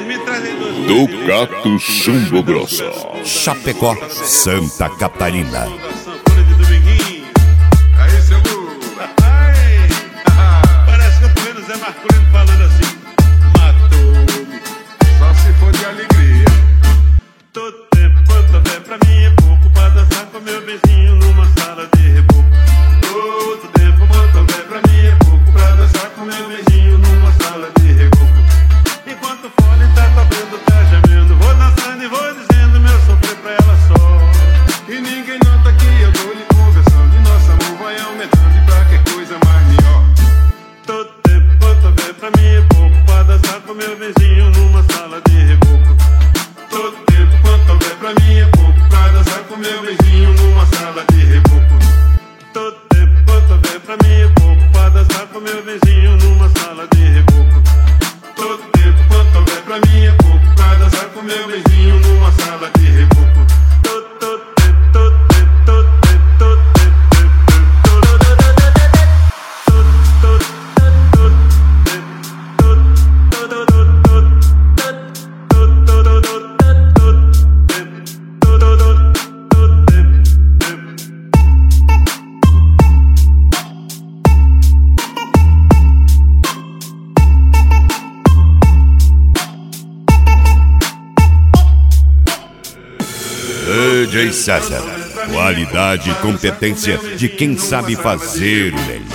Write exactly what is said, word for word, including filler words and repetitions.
me traz aí dois. Ducato Chumbo Grosso, Chapecó, Santa Catarina. Aí, seu Lu. Parece que eu tô vendo o Zé Marcolino falando assim: matou-me, só se for de alegria. Todo tempo quanto houver pra mim é pouco pra dançar com meu beijinho numa sala de reboco. Todo tempo quanto houver pra mim é pouco pra dançar com meu beijinho numa sala de reboco. Enquanto o fone tá tocando, tá gemendo, vou dançando e vou dizendo meu sofrer pra ela só. E ninguém nota que eu tô lhe conversando e nosso amor vai aumentando e pra que coisa mais melhor. Todo tempo quanto houver pra mim é pouco pra dançar com meu beijinho numa sala de reboco. Todo tempo quanto houver pra mim é pouco pra dançar com meu beijinho numa sala de reboco. Todo tempo quanto houver pra mim é pouco pra dançar com meu beijinho numa sala de reboco. Todo tempo quanto houver pra mim é pouco pra dançar com meu beijinho numa sala de reboco. Todo, todo tempo, todo tempo, todo tempo, todo tempo, todo tempo, todo, todo, todo, todo, D J César, qualidade e competência de quem sabe fazer o melhor.